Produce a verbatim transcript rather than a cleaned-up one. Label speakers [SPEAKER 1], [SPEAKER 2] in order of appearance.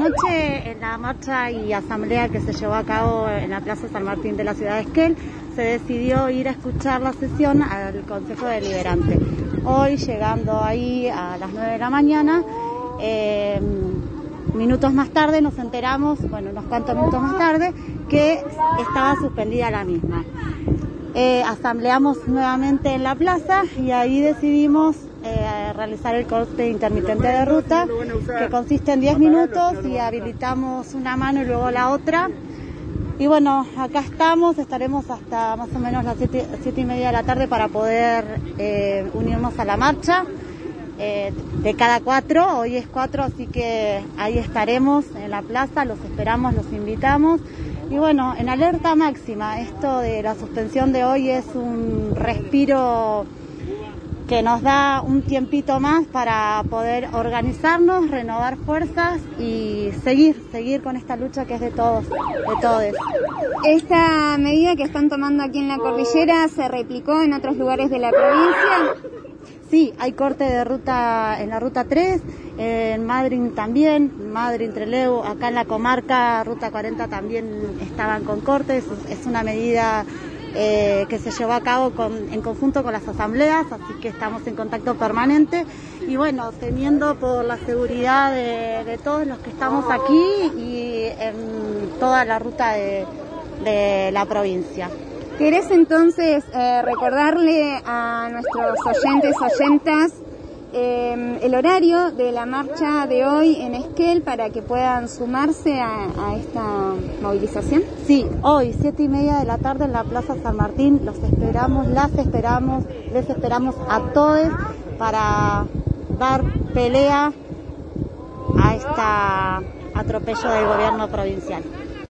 [SPEAKER 1] Anoche, en la marcha y asamblea que se llevó a cabo en la Plaza San Martín de la ciudad de Esquel, se decidió ir a escuchar la sesión al Consejo Deliberante. Hoy, llegando ahí a las nueve de la mañana, eh, minutos más tarde nos enteramos, bueno, unos cuantos minutos más tarde, que estaba suspendida la misma. Eh, asambleamos nuevamente en la plaza y ahí decidimos eh, realizar el corte intermitente de ruta, que consiste en diez minutos y habilitamos una mano y luego la otra. Y bueno, acá estamos, estaremos hasta más o menos las siete, siete y media de la tarde para poder eh, unirnos a la marcha. Eh, de cada cuatro, hoy es cuatro, así que ahí estaremos en la plaza, los esperamos, los invitamos. Y bueno, en alerta máxima, esto de la suspensión de hoy es un respiro que nos da un tiempito más para poder organizarnos, renovar fuerzas y seguir, seguir con esta lucha que es de todos, de todos.
[SPEAKER 2] ¿Esta medida que están tomando aquí en la cordillera se replicó en otros lugares de la provincia?
[SPEAKER 1] Sí, hay corte de ruta en la ruta tres, en Madryn también, Madryn, Trelew, acá en la comarca, ruta cuarenta también estaban con cortes. Es una medida eh, que se llevó a cabo con, en conjunto con las asambleas, así que estamos en contacto permanente y bueno, temiendo por la seguridad de, de todos los que estamos aquí y en toda la ruta de, de la provincia.
[SPEAKER 2] ¿Querés entonces eh, recordarle a nuestros oyentes, oyentas, eh, el horario de la marcha de hoy en Esquel para que puedan sumarse a, a esta movilización?
[SPEAKER 1] Sí, hoy, siete y media de la tarde en la Plaza San Martín, los esperamos, las esperamos, les esperamos a todos para dar pelea a este atropello del gobierno provincial.